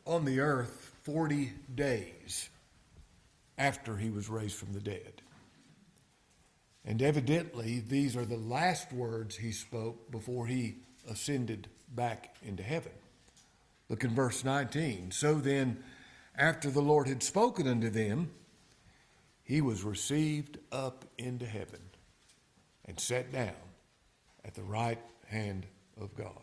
on the earth 40 days after he was raised from the dead. And evidently, these are the last words he spoke before he ascended back into heaven. Look in verse 19. So then, after the Lord had spoken unto them, he was received up into heaven and sat down at the right hand of God.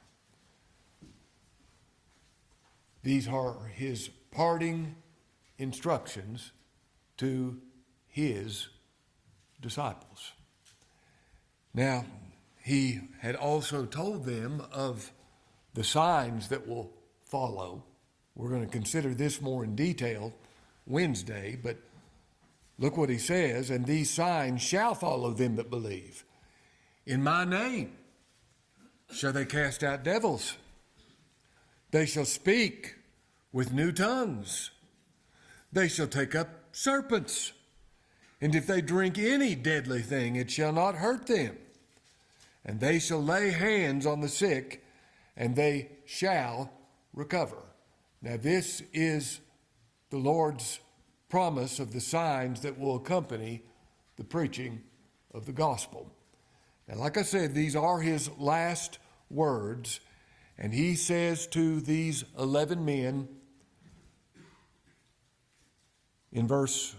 These are his parting instructions to his disciples. Now, he had also told them of the signs that will follow. We're going to consider this more in detail Wednesday, but look what he says, and these signs shall follow them that believe. In my name shall they cast out devils. They shall speak with new tongues. They shall take up serpents. And if they drink any deadly thing, it shall not hurt them. And they shall lay hands on the sick, and they shall recover. Now this is the Lord's promise of the signs that will accompany the preaching of the gospel. Now, like I said, these are his last words, and he says to these 11 men in verse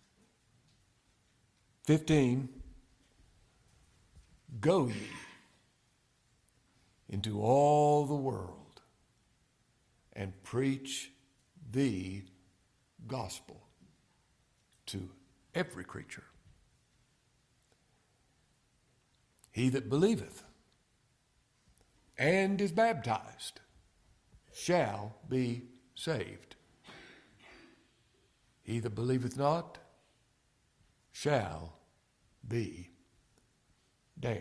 15, go ye into all the world and preach the gospel to every creature. He that believeth and is baptized shall be saved. He that believeth not shall be damned.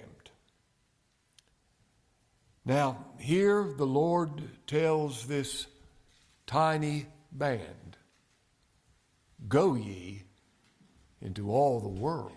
Now, here the Lord tells this tiny band, go ye into all the world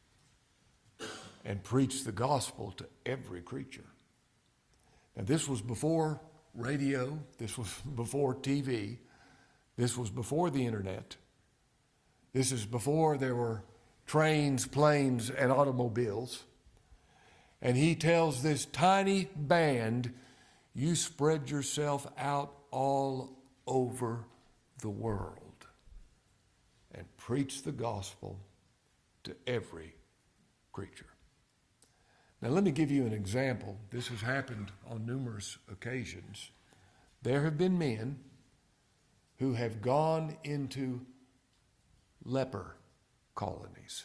and preach the gospel to every creature. Now, this was before radio. This was before TV. This was before the internet. This is before there were trains, planes, and automobiles. And he tells this tiny band, you spread yourself out all over the world and preach the gospel to every creature. Now, let me give you an example. This has happened on numerous occasions. There have been men who have gone into leper colonies,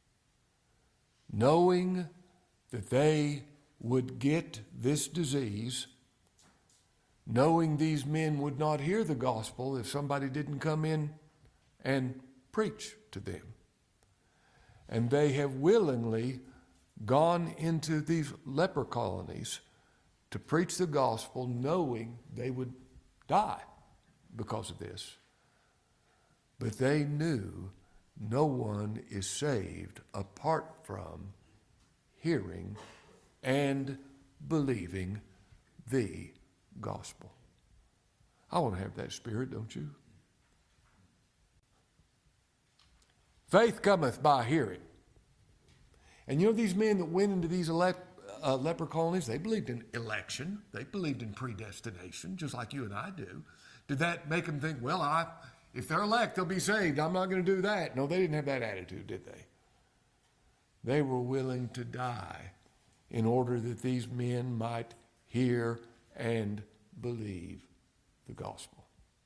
knowing that they would get this disease, knowing these men would not hear the gospel if somebody didn't come in and preach to them. And they have willingly gone into these leper colonies to preach the gospel, knowing they would die because of this. But they knew no one is saved apart from hearing and believing the gospel. I want to have that spirit, don't you? Faith cometh by hearing. And you know, these men that went into these leper colonies, they believed in election. They believed in predestination, just like you and I do. Did that make them think, well, if they're elect, they'll be saved. I'm not going to do that. No, they didn't have that attitude, did they? They were willing to die in order that these men might hear and believe the gospel.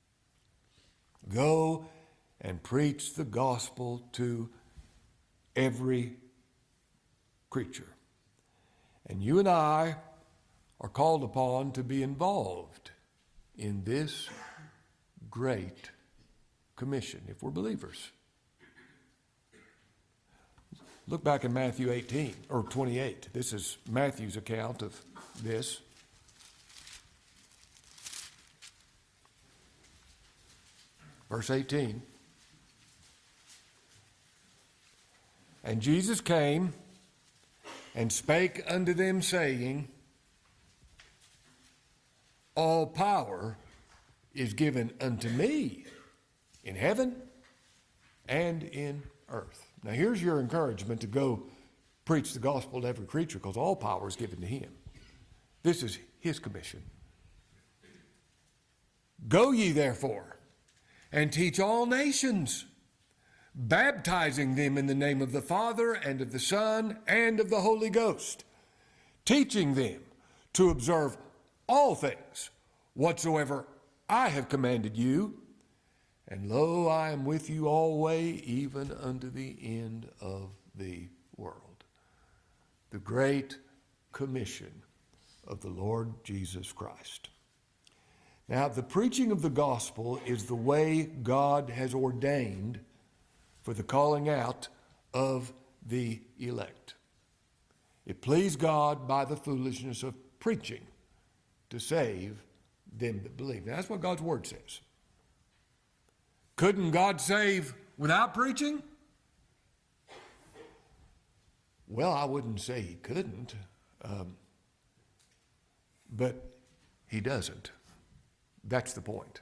Go and preach the gospel to every creature. And you and I are called upon to be involved in this great commission if we're believers. Look back in Matthew 18 or 28. This is Matthew's account of this. Verse 18. And Jesus came and spake unto them, saying, all power is given unto me in heaven and in earth. Now here's your encouragement to go preach the gospel to every creature, because all power is given to him. This is his commission. Go ye therefore and teach all nations, baptizing them in the name of the Father and of the Son and of the Holy Ghost, teaching them to observe all things whatsoever I have commanded you. And lo, I am with you always, even unto the end of the world. The great commission of the Lord Jesus Christ. Now, the preaching of the gospel is the way God has ordained for the calling out of the elect. It pleased God by the foolishness of preaching to save them that believe. Now, that's what God's word says. Couldn't God save without preaching? Well, I wouldn't say he couldn't, but he doesn't. That's the point.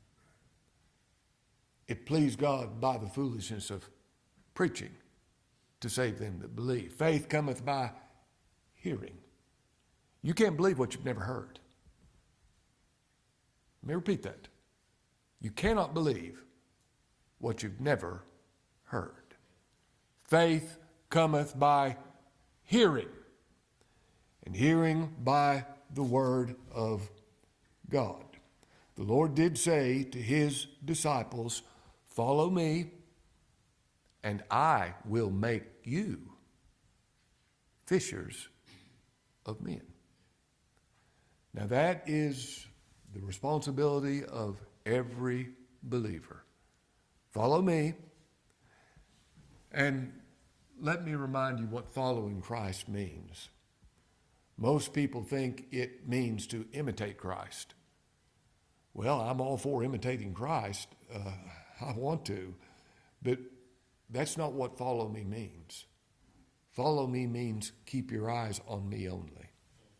It pleased God by the foolishness of preaching to save them that believe. Faith cometh by hearing. You can't believe what you've never heard. Let me repeat that. You cannot believe what you've never heard. Faith cometh by hearing, and hearing by the word of God. The Lord did say to his disciples, "Follow me, and I will make you fishers of men." Now that is the responsibility of every believer. Follow me, and let me remind you what following Christ means. Most people think it means to imitate Christ. Well, I'm all for imitating Christ. I want to, but that's not what follow me means. Follow me means keep your eyes on me only.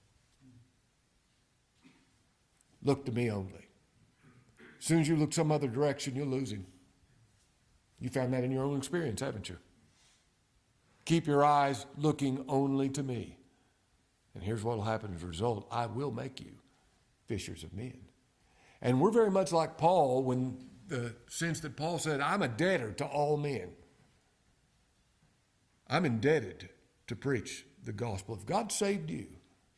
Look to me only. As soon as you look some other direction, you'll lose him. You found that in your own experience, haven't you? Keep your eyes looking only to me. And here's what will happen as a result. I will make you fishers of men. And we're very much like Paul when the sense that Paul said, I'm a debtor to all men. I'm indebted to preach the gospel. If God saved you,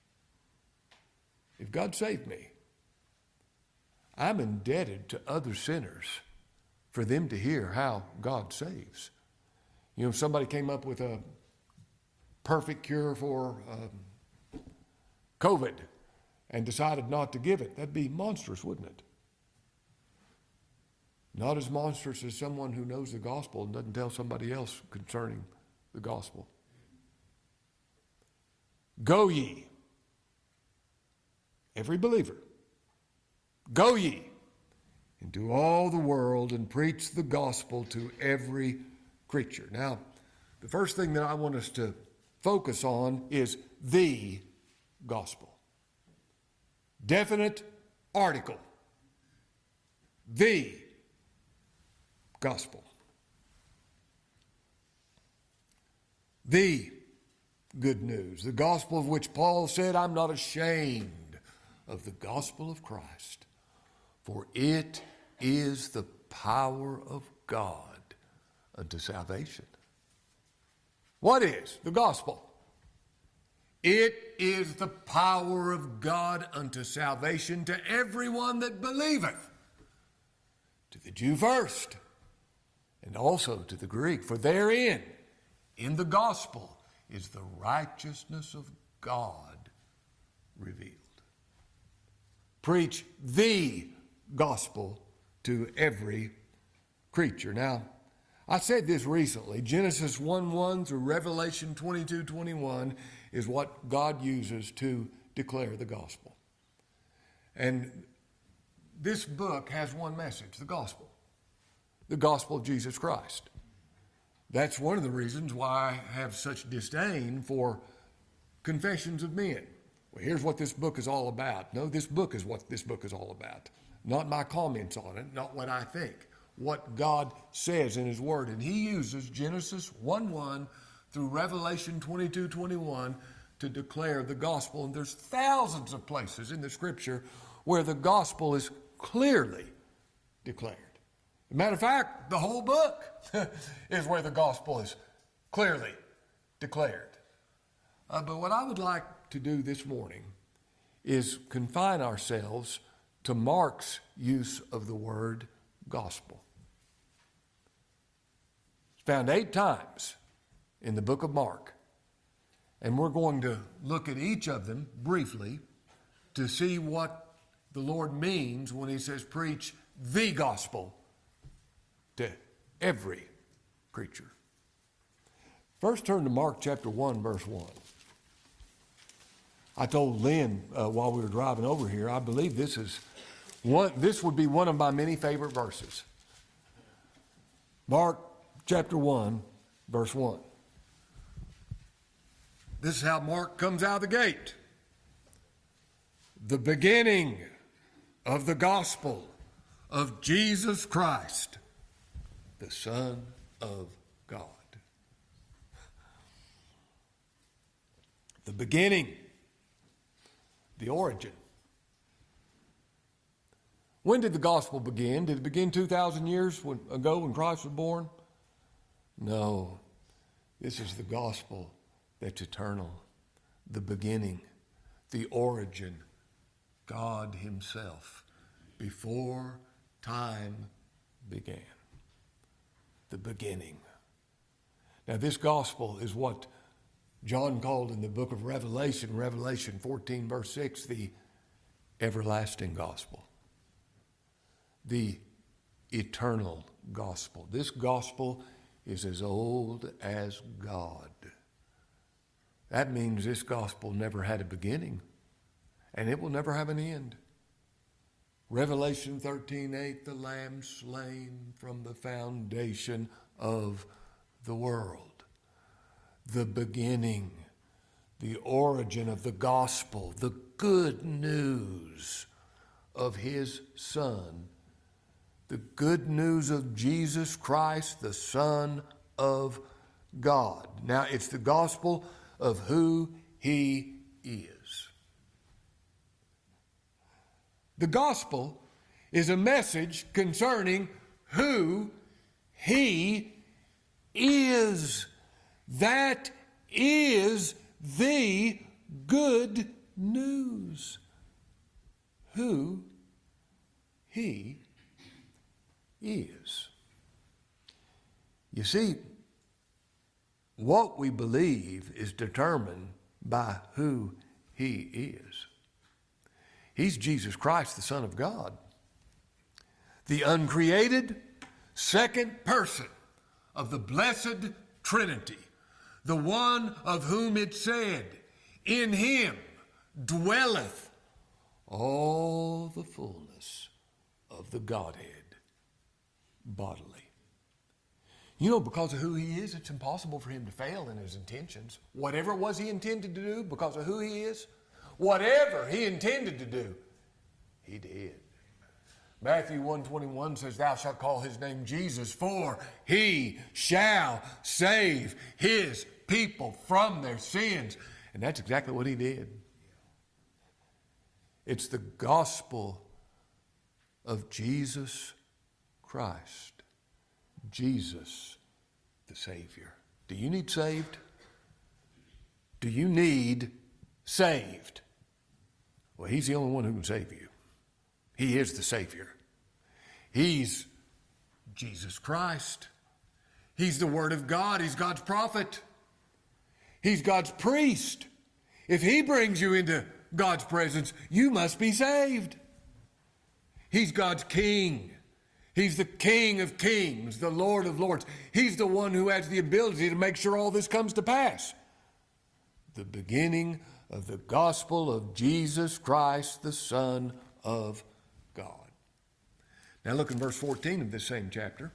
if God saved me, I'm indebted to other sinners for them to hear how God saves. You know, if somebody came up with a perfect cure for COVID and decided not to give it, that'd be monstrous, wouldn't it? Not as monstrous as someone who knows the gospel and doesn't tell somebody else concerning the gospel. Go ye, every believer, go ye into all the world and preach the gospel to every creature. Now, the first thing that I want us to focus on is the gospel. Definite article. The gospel. The good news. The gospel of which Paul said, I'm not ashamed of the gospel of Christ, for it is the power of God unto salvation. What is the gospel? It is the power of God unto salvation to everyone that believeth, to the Jew first, and also to the Greek. For therein, in the gospel, is the righteousness of God revealed. Preach the gospel to every creature. Now, I said this recently. Genesis 1:1 through Revelation 22:21 is what God uses to declare the gospel. And this book has one message, the gospel of Jesus Christ. That's one of the reasons why I have such disdain for confessions of men. Well, here's what this book is all about. No, this book is what this book is all about. Not my comments on it, not what I think. What God says in His Word. And He uses Genesis 1:1 through Revelation 22:21 to declare the gospel. And there's thousands of places in the Scripture where the gospel is clearly declared. As a matter of fact, the whole book is where the gospel is clearly declared. But what I would like to do this morning is confine ourselves to Mark's use of the word gospel. It's found 8 times in the book of Mark. And we're going to look at each of them briefly to see what the Lord means when He says preach the gospel to every creature. First, turn to Mark chapter 1, verse 1. I told Lynn while we were driving over here, I believe this would be one of my many favorite verses. Mark chapter 1, verse 1. This is how Mark comes out of the gate. The beginning of the gospel of Jesus Christ, the Son of God. The beginning, the origin. When did the gospel begin? Did it begin 2,000 years ago when Christ was born? No. This is the gospel that's eternal. The beginning, the origin, God Himself, before time began. The beginning. Now, this gospel is what John called in the book of Revelation, Revelation 14, verse 6, the everlasting gospel. The eternal gospel. This gospel is as old as God. That means this gospel never had a beginning, and it will never have an end. Revelation 13:8, the Lamb slain from the foundation of the world. The beginning, the origin of the gospel, the good news of His Son, the good news of Jesus Christ, the Son of God. Now, it's the gospel of who He is. The gospel is a message concerning who He is. That is the good news. Who He is. You see, what we believe is determined by who He is. He's Jesus Christ, the Son of God, the uncreated second person of the blessed Trinity, the one of whom it said, in Him dwelleth all the fullness of the Godhead bodily. You know, because of who He is, it's impossible for Him to fail in His intentions. Whatever it was He intended to do, because of who He is, whatever He intended to do, He did. Matthew 1:21 says, thou shalt call His name Jesus, for He shall save His people from their sins. And that's exactly what He did. It's the gospel of Jesus Christ. Jesus, the Savior. Do you need saved? Do you need saved? Well, He's the only one who can save you. He is the Savior. He's Jesus Christ. He's the Word of God. He's God's prophet. He's God's priest. If He brings you into God's presence, you must be saved. He's God's King. He's the King of kings, the Lord of lords. He's the one who has the ability to make sure all this comes to pass. The beginning of the gospel of Jesus Christ, the Son of God. Now look in verse 14 of this same chapter.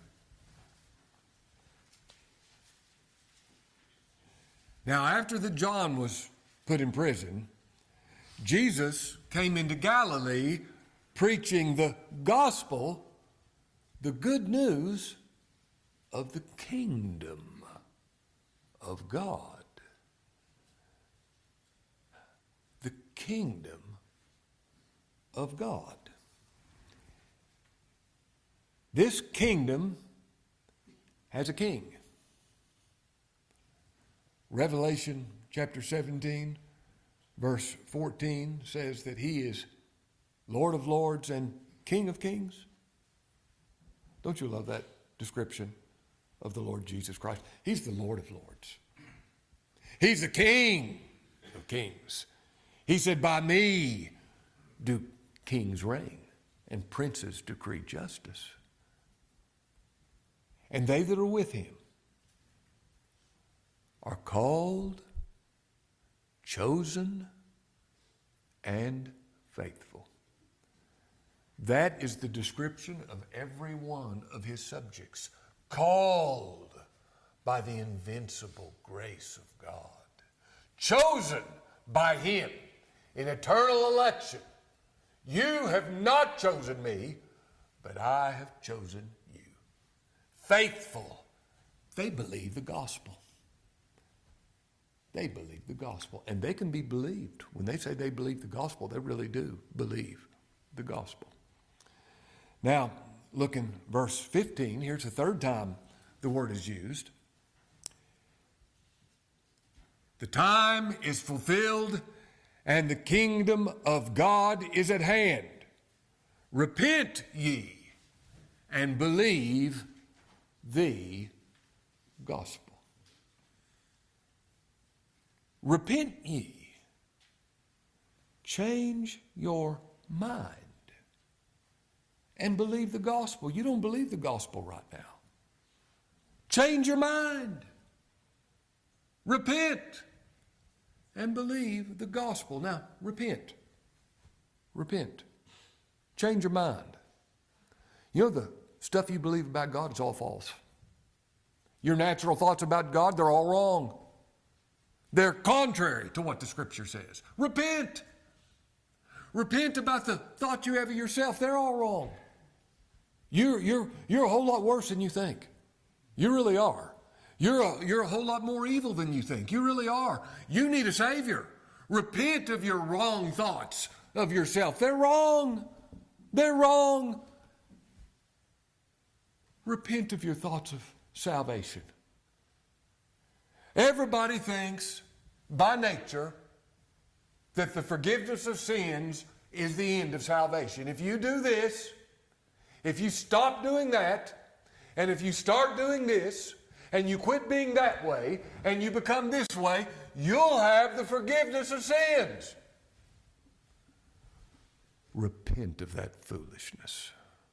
Now after that John was put in prison, Jesus came into Galilee preaching the gospel, the good news of the kingdom of God. The kingdom of God. This kingdom has a king. Revelation chapter 17, verse 14 says that he is Lord of lords and King of kings. Don't you love that description of the Lord Jesus Christ? He's the Lord of lords. He's the King of kings. He said, by me do kings reign and princes decree justice. And they that are with him are called, chosen, and faithful. That is the description of every one of his subjects, called by the invincible grace of God, chosen by him in eternal election. You have not chosen me, but I have chosen you. Faithful. They believe the gospel. They believe the gospel. And they can be believed. When they say they believe the gospel, they really do believe the gospel. Now, look in verse 15. Here's the third time the word is used. The time is fulfilled, and the kingdom of God is at hand. Repent ye and believe the gospel. Repent ye. Change your mind and believe the gospel. You don't believe the gospel right now. Change your mind. Repent and believe the gospel. Now, repent. Repent. Change your mind. You know, the stuff you believe about God is all false. Your natural thoughts about God, they're all wrong. They're contrary to what the Scripture says. Repent. Repent about the thoughts you have of yourself. They're all wrong. You're a whole lot worse than you think. You really are. You're a whole lot more evil than you think. You really are. You need a Savior. Repent of your wrong thoughts of yourself. They're wrong. They're wrong. Repent of your thoughts of salvation. Everybody thinks by nature that the forgiveness of sins is the end of salvation. If you do this, if you stop doing that, and if you start doing this, and you quit being that way, and you become this way, you'll have the forgiveness of sins. Repent of that foolishness.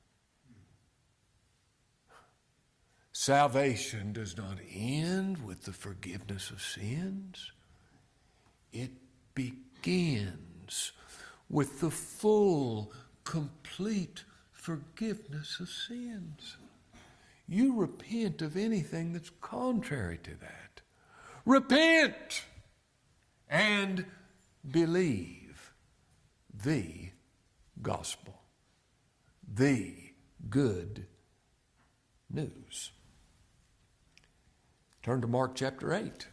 Salvation does not end with the forgiveness of sins. It begins with the full, complete forgiveness of sins. You repent of anything that's contrary to that. Repent and believe the gospel, the good news. Turn to Mark chapter 8.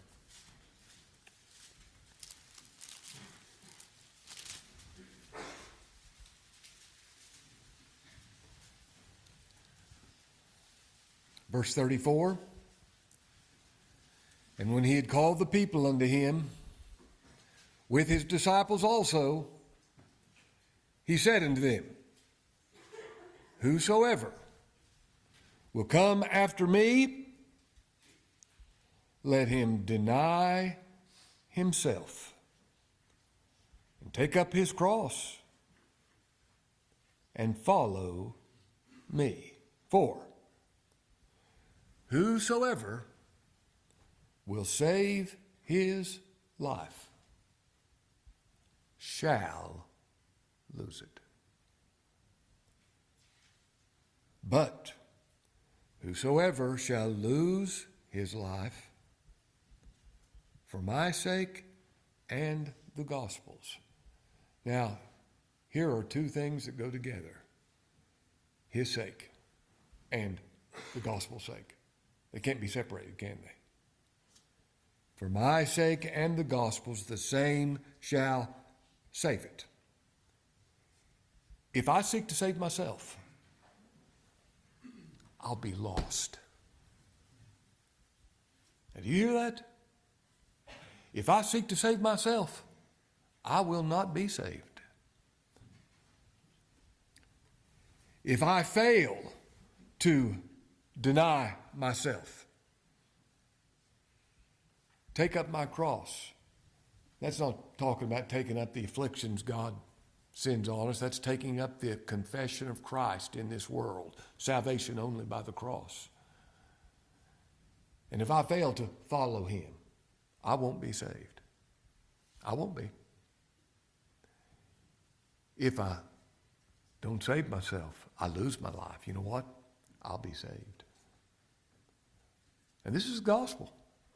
Verse 34, and when he had called the people unto him, with his disciples also, he said unto them, whosoever will come after me, let him deny himself and take up his cross and follow me. For whosoever will save his life shall lose it. But whosoever shall lose his life for my sake and the gospel's Now, here are two things that go together. His sake and the gospel's sake. They can't be separated, can they? For my sake and the gospel's, the same shall save it. If I seek to save myself, I'll be lost. Now, do you hear that? If I seek to save myself, I will not be saved. If I fail to deny myself, take up my cross. That's not talking about taking up the afflictions God sends on us. That's taking up the confession of Christ in this world. Salvation only by the cross. And if I fail to follow him, I won't be saved. I won't be. If I don't save myself, I lose my life. You know what? I'll be saved. And this is the gospel.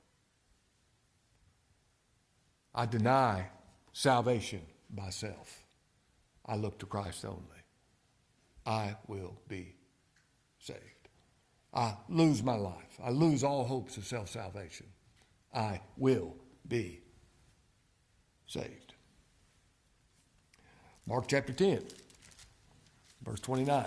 I deny salvation by self. I look to Christ only. I will be saved. I lose my life. I lose all hopes of self-salvation. I will be saved. Mark chapter 10, verse 29.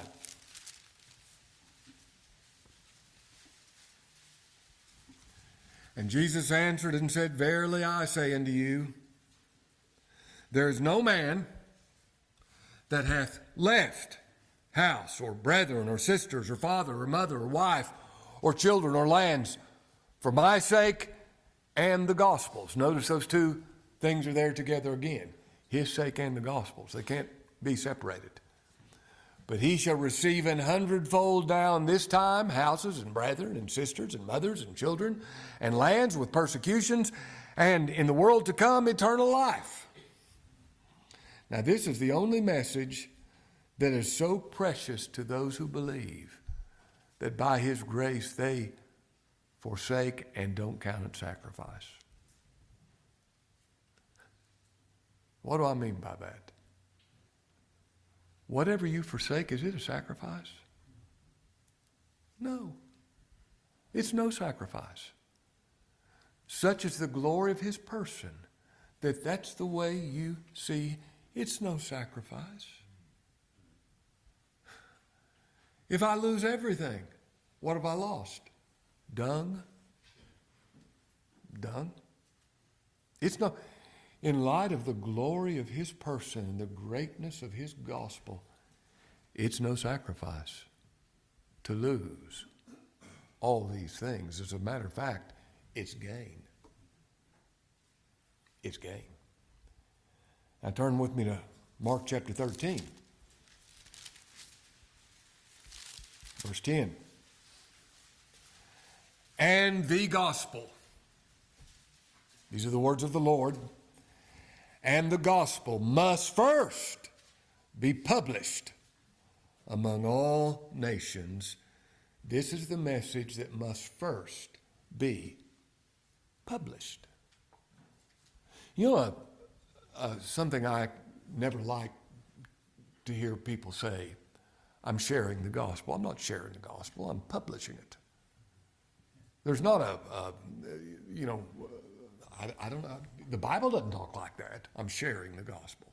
And Jesus answered and said, Verily I say unto you, there is no man that hath left house or brethren or sisters or father or mother or wife or children or lands for my sake and the gospel's. Notice those two things are there together again. His sake and the gospel's. They can't be separated. But he shall receive 100-fold down this time houses and brethren and sisters and mothers and children and lands with persecutions, and in the world to come eternal life. Now this is the only message that is so precious to those who believe, that by his grace they forsake and don't count it sacrifice. What do I mean by that? Whatever you forsake, is it a sacrifice? No. It's no sacrifice. Such is the glory of his person that that's the way you see it's no sacrifice. If I lose everything, what have I lost? Dung? Dung? It's no. In light of the glory of his person and the greatness of his gospel, it's no sacrifice to lose all these things. As a matter of fact, it's gain. It's gain. Now turn with me to Mark chapter 13, verse 10. And the gospel. These are the words of the Lord. And the gospel must first be published among all nations. This is the message that must first be published. You know, something I never like to hear people say, I'm sharing the gospel. I'm not sharing the gospel. I'm publishing it. There's not I don't know. The Bible doesn't talk like that. I'm sharing the gospel.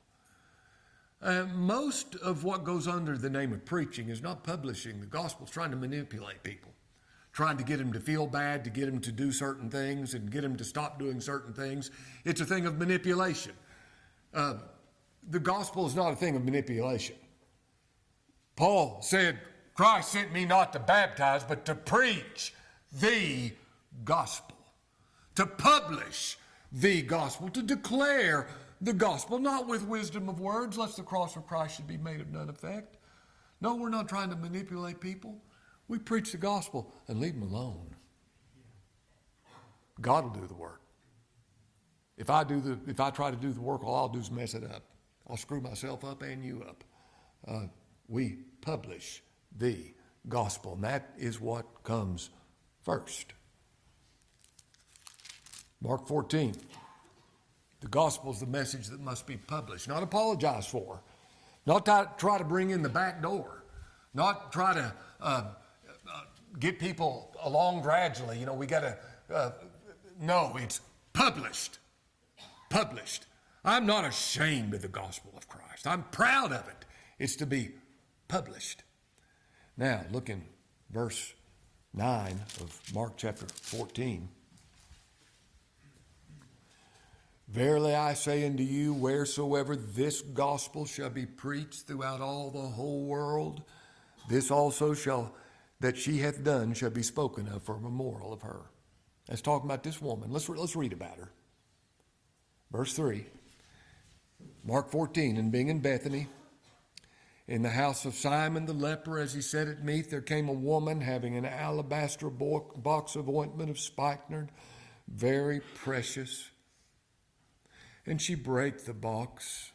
Most of what goes under the name of preaching is not publishing the gospel. It's trying to manipulate people, trying to get them to feel bad, to get them to do certain things and get them to stop doing certain things. It's a thing of manipulation. The gospel is not a thing of manipulation. Paul said, Christ sent me not to baptize, but to preach the gospel, to publish the gospel, to declare the gospel, not with wisdom of words, lest the cross of Christ should be made of none effect. No, we're not trying to manipulate people. We preach the gospel and leave them alone. God will do the work. If I try to do the work, all I'll do is mess it up. I'll screw myself up and you up. We publish the gospel, and that is what comes first. Mark 14, The gospel is the message that must be published, not apologized for, not try to bring in the back door, not try to get people along gradually. You know, we got to, no, it's published. Published. I'm not ashamed of the gospel of Christ. I'm proud of it. It's to be published. Now, look in verse 9 of Mark chapter 14. Verily I say unto you, wheresoever this gospel shall be preached throughout all the whole world, this also that she hath done shall be spoken of for a memorial of her. That's talking about this woman. Let's read about her. Verse 3, Mark 14, and being in Bethany, in the house of Simon the leper, as he sat at meat, there came a woman having an alabaster box of ointment of spikenard, very precious. And she brake the box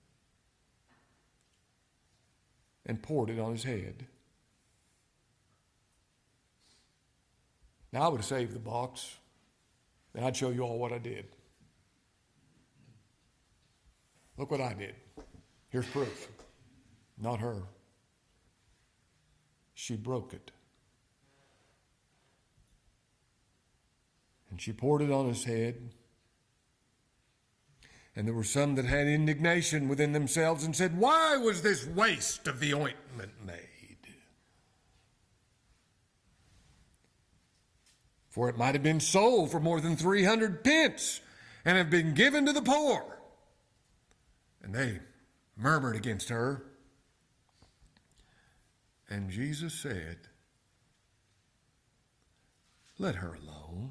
and poured it on his head. Now, I would have saved the box, and I'd show you all what I did. Look what I did. Here's proof. Not her. She broke it. And she poured it on his head. And there were some that had indignation within themselves and said, why was this waste of the ointment made? For it might have been sold for more than 300 pence and have been given to the poor. And they murmured against her. And Jesus said, let her alone.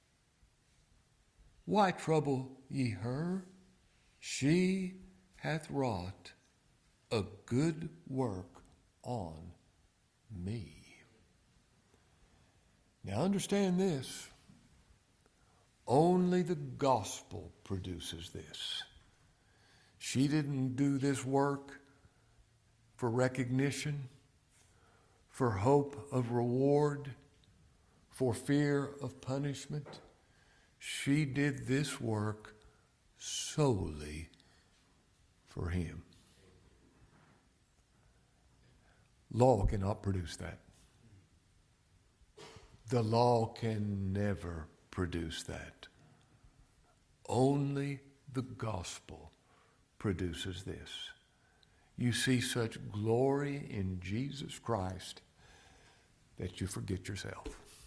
Why trouble ye her? She hath wrought a good work on me. Now understand this. Only the gospel produces this. She didn't do this work for recognition, for hope of reward, for fear of punishment. She did this work solely for him. Law cannot produce that. The law can never produce that. Only the gospel produces this. You see such glory in Jesus Christ that you forget yourself.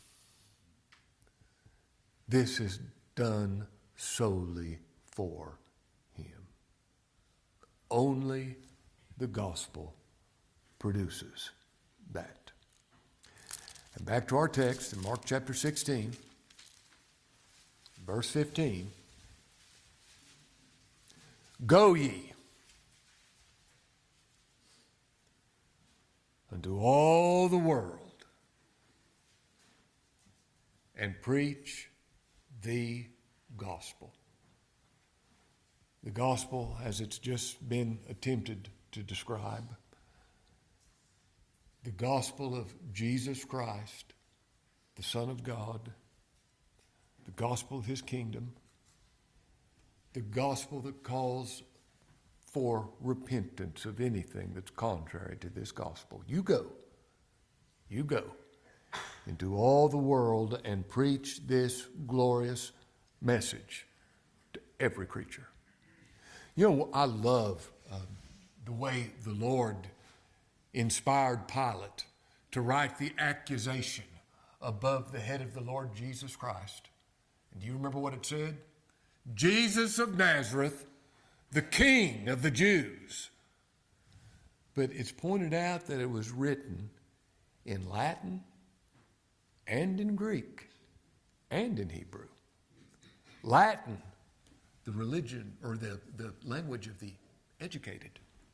This is done solely for him. Only the gospel produces that. And back to our text in Mark chapter 16, verse 15. Go ye unto all the world and preach the gospel. The gospel, as it's just been attempted to describe, the gospel of Jesus Christ, the Son of God, the gospel of his kingdom, the gospel that calls for repentance of anything that's contrary to this gospel. You go into all the world and preach this glorious message to every creature. You know, I love the way the Lord inspired Pilate to write the accusation above the head of the Lord Jesus Christ. And do you remember what it said? Jesus of Nazareth, the King of the Jews. But it's pointed out that it was written in Latin and in Greek and in Hebrew. Latin, the religion or the language of the educated.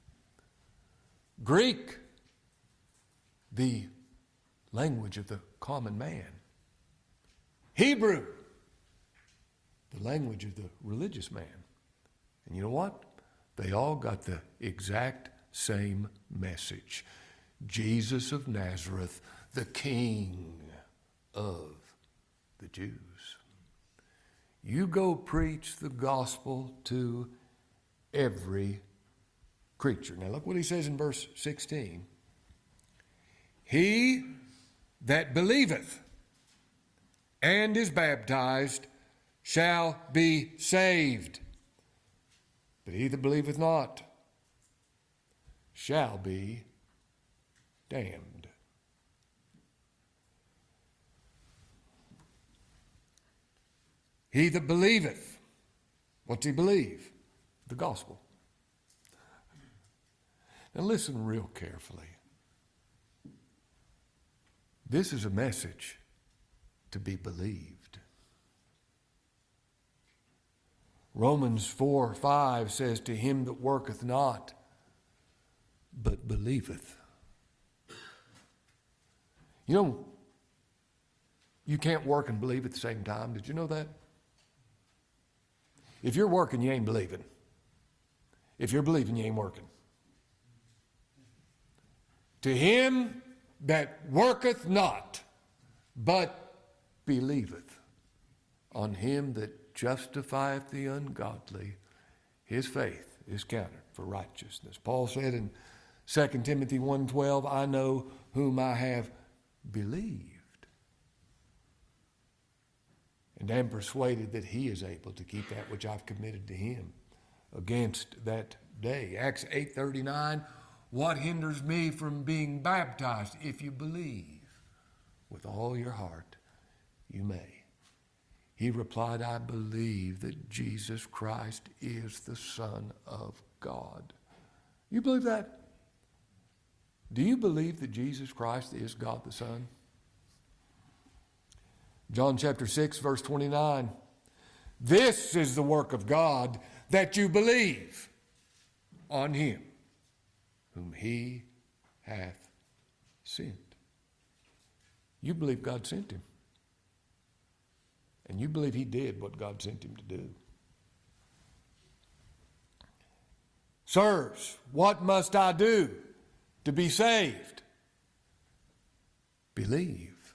Greek, the language of the common man. Hebrew, the language of the religious man. And you know what? They all got the exact same message. Jesus of Nazareth, the King of the Jews. You go preach the gospel to every creature. Now look what he says in verse 16. He that believeth and is baptized shall be saved. But he that believeth not shall be damned. He that believeth, what's he believe? The gospel. Now listen real carefully. This is a message to be believed. Romans 4:5 says, to him that worketh not, but believeth. You know, you can't work and believe at the same time. Did you know that? If you're working, you ain't believing. If you're believing, you ain't working. To him that worketh not, but believeth on him that justifieth the ungodly, his faith is counted for righteousness. Paul said in 2 Timothy 1:12, I know whom I have believed, and am persuaded that he is able to keep that which I've committed to him against that day. Acts 8:39, what hinders me from being baptized? If you believe with all your heart, you may. He replied, I believe that Jesus Christ is the Son of God. You believe that? Do you believe that Jesus Christ is God the Son? John chapter 6, verse 29. This is the work of God, that you believe on him whom he hath sent. You believe God sent him. And you believe he did what God sent him to do. Sirs, what must I do to be saved? Believe.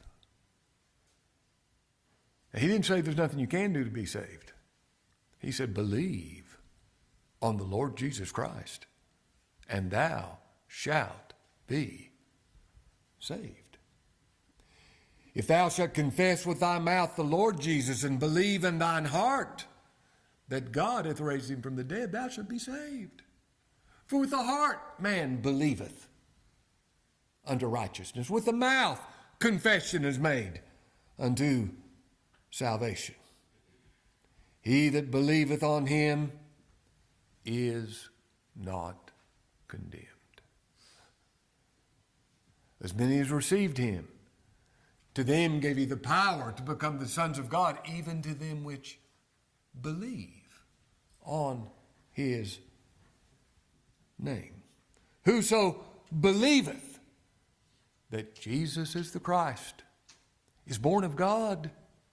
He didn't say there's nothing you can do to be saved. He said, believe on the Lord Jesus Christ, and thou shalt be saved. If thou shalt confess with thy mouth the Lord Jesus, and believe in thine heart that God hath raised him from the dead, thou shalt be saved. For with the heart man believeth unto righteousness. With the mouth confession is made unto salvation. He that believeth on him is not condemned. As many as received him, to them gave he the power to become the sons of God, even to them which believe on his name. Whoso believeth that Jesus is the Christ is born of God.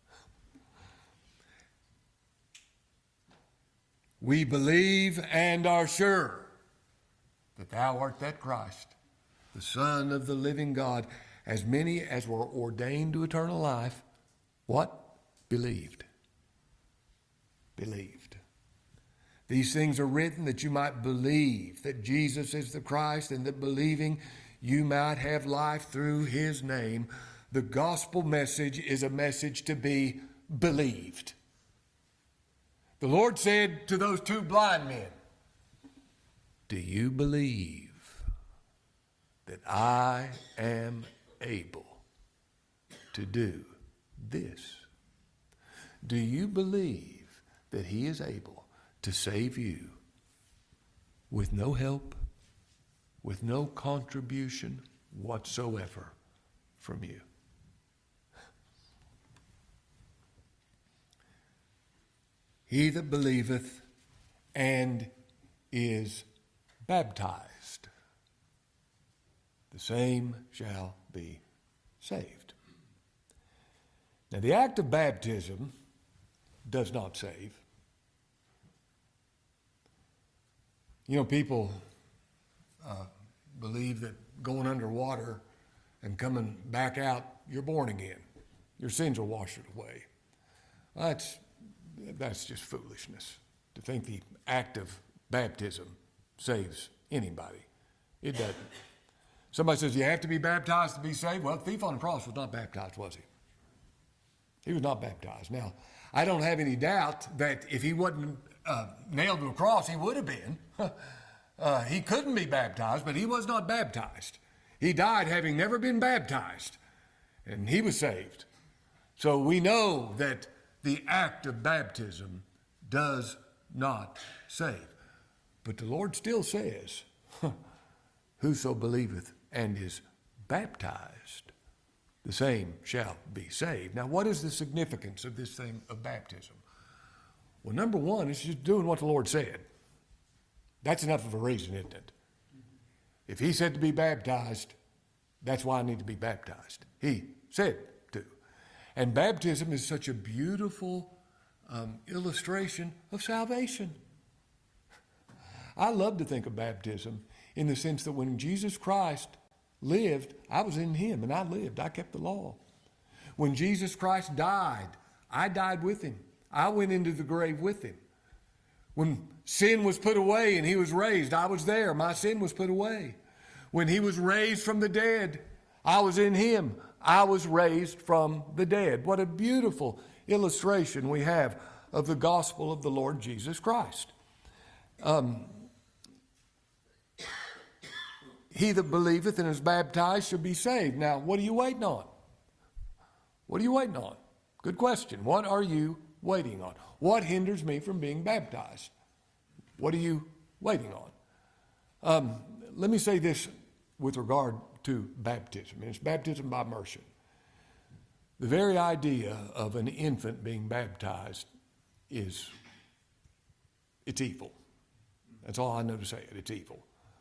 We believe and are sure that thou art that Christ, the Son of the living God. As many as were ordained to eternal life, what? Believed. Believed. These things are written that you might believe that Jesus is the Christ, and that believing you might have life through his name. The gospel message is a message to be believed. The Lord said to those two blind men, do you believe that I am able to do this? Do you believe that he is able to save you with no help, with no contribution whatsoever from you? He that believeth and is baptized, the same shall be saved. Now, the act of baptism does not save. You know, people believe that going underwater and coming back out, you're born again. Your sins are washed away. Well, that's just foolishness to think the act of baptism saves anybody. It doesn't. Somebody says, you have to be baptized to be saved. Well, the thief on the cross was not baptized, was he? He was not baptized. Now, I don't have any doubt that if he wasn't nailed to a cross, he would have been. He couldn't be baptized, but he was not baptized. He died having never been baptized, and he was saved. So we know that the act of baptism does not save. But the Lord still says, whoso believeth and is baptized, the same shall be saved. Now, what is the significance of this thing of baptism? Well, number one, it's just doing what the Lord said. That's enough of a reason, isn't it? If he said to be baptized, that's why I need to be baptized. He said to. And baptism is such a beautiful illustration of salvation. I love to think of baptism in the sense that when Jesus Christ lived, I was in him and I lived. I kept the law. When Jesus Christ died, I died with him. I went into the grave with him. When sin was put away and he was raised, I was there. My sin was put away. When he was raised from the dead, I was in him. I was raised from the dead. What a beautiful illustration we have of the gospel of the Lord Jesus Christ. He that believeth and is baptized shall be saved. Now, what are you waiting on? What are you waiting on? Good question. What are you waiting on? What hinders me from being baptized? What are you waiting on? Let me say this with regard to baptism. And it's baptism by immersion. The very idea of an infant being baptized it's evil. That's all I know to say it. It's evil.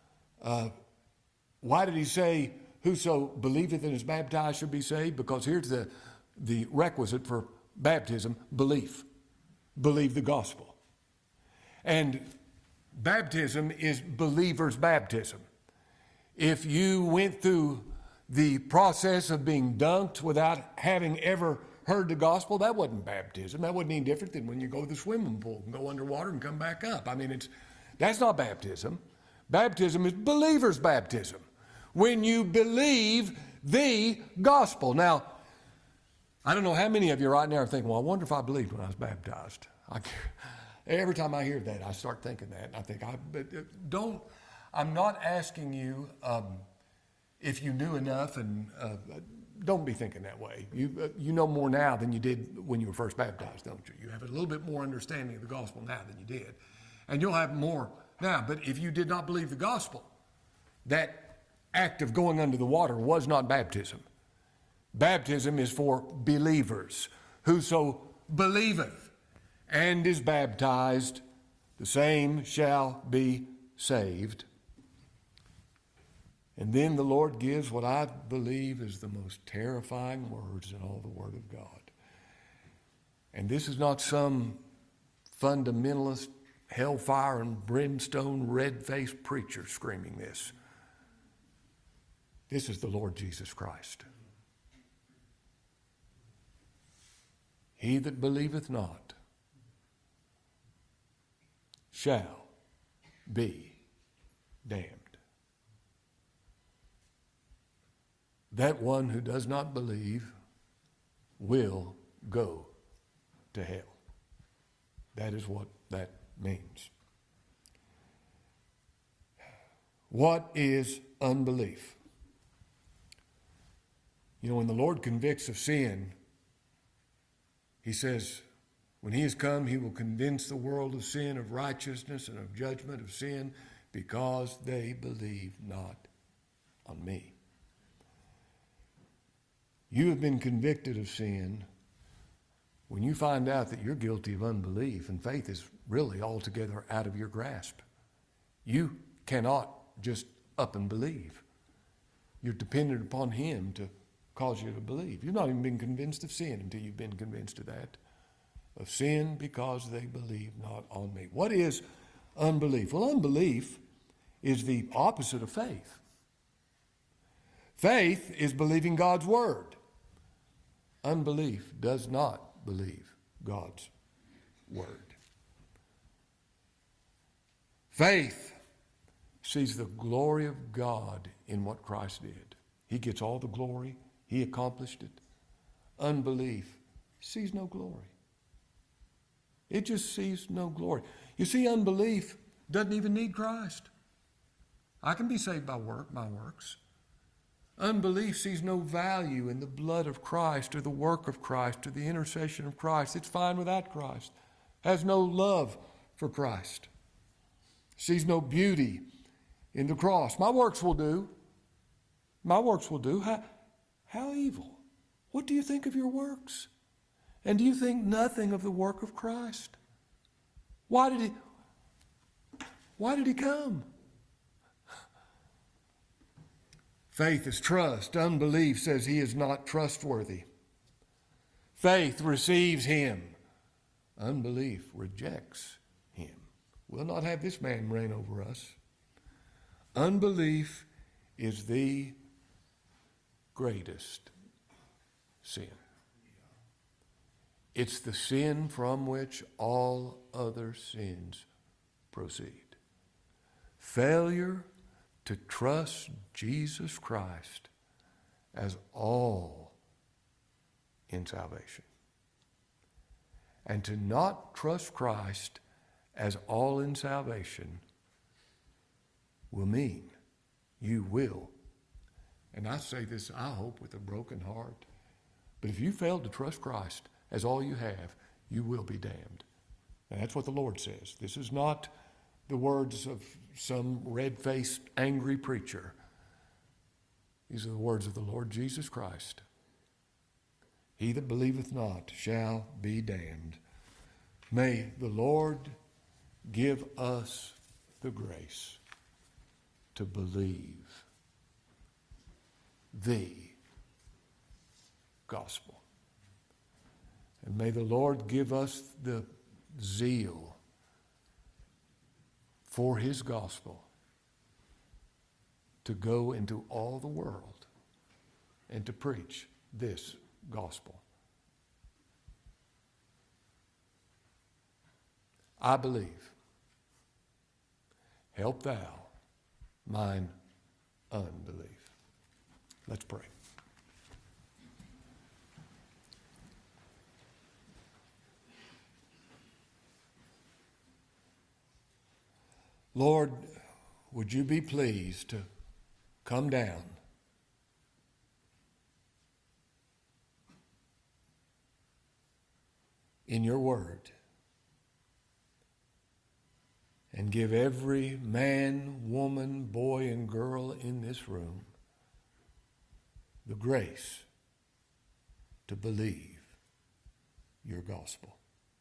Why did he say, whoso believeth and is baptized shall be saved? Because here's the requisite for baptism, belief. Believe the gospel. And baptism is believer's baptism. If you went through the process of being dunked without having ever heard the gospel, that wasn't baptism. That wasn't any different than when you go to the swimming pool and go underwater and come back up. I mean, that's not baptism. Baptism is believer's baptism. When you believe the gospel. Now, I don't know how many of you right now are thinking, well, I wonder if I believed when I was baptized. Every time I hear that, I start thinking that. And I think, I'm not asking you if you knew enough, and don't be thinking that way. You know more now than you did when you were first baptized, don't you? You have a little bit more understanding of the gospel now than you did. And you'll have more now. But if you did not believe the gospel, that act of going under the water was not baptism. Baptism is for believers. Whoso believeth and is baptized, the same shall be saved. And then the Lord gives what I believe is the most terrifying words in all the Word of God. And this is not some fundamentalist, hellfire and brimstone, red-faced preacher screaming this. This is the Lord Jesus Christ. He that believeth not shall be damned. That one who does not believe will go to hell. That is what that means. What is unbelief? You know, when the Lord convicts of sin, he says, when he has come, he will convince the world of sin, of righteousness, and of judgment of sin, because they believe not on me. You have been convicted of sin when you find out that you're guilty of unbelief and faith is really altogether out of your grasp. You cannot just up and believe. You're dependent upon him to cause you to believe. You've not even been convinced of sin until you've been convinced of that. Of sin because they believe not on me. What is unbelief? Well, unbelief is the opposite of faith. Faith is believing God's word. Unbelief does not believe God's word. Faith sees the glory of God in what Christ did. He gets all the glory. He accomplished it. Unbelief sees no glory. It just sees no glory. You see, unbelief doesn't even need Christ. I can be saved by my works. Unbelief sees no value in the blood of Christ or the work of Christ or the intercession of Christ. It's fine without Christ. Has no love for Christ. Sees no beauty in the cross. My works will do. My works will do. How evil. What do you think of your works? And do you think nothing of the work of Christ? Why did he come? Faith is trust. Unbelief says he is not trustworthy. Faith receives him. Unbelief rejects him. We'll not have this man reign over us. Unbelief is the greatest sin. It's the sin from which all other sins proceed. Failure to trust Jesus Christ as all in salvation. And to not trust Christ as all in salvation will mean you will, and I say this, I hope, with a broken heart, but if you fail to trust Christ as all you have, you will be damned. And that's what the Lord says. This is not the words of some red-faced, angry preacher. These are the words of the Lord Jesus Christ. He that believeth not shall be damned. May the Lord give us the grace to believe the gospel. And may the Lord give us the zeal for his gospel to go into all the world and to preach this gospel. I believe. Help thou mine unbelief. Let's pray. Lord, would you be pleased to come down in your word and give every man, woman, boy, and girl in this room the grace to believe your gospel.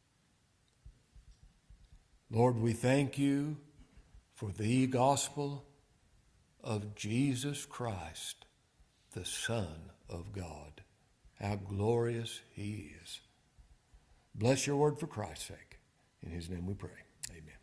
Lord, we thank you for the gospel of Jesus Christ, the Son of God. How glorious he is. Bless your word for Christ's sake. In his name we pray. Amen.